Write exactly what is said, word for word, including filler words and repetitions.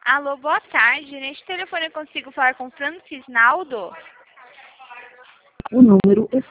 Alô, boa tarde. Neste telefone eu consigo falar com Francisnaldo? O número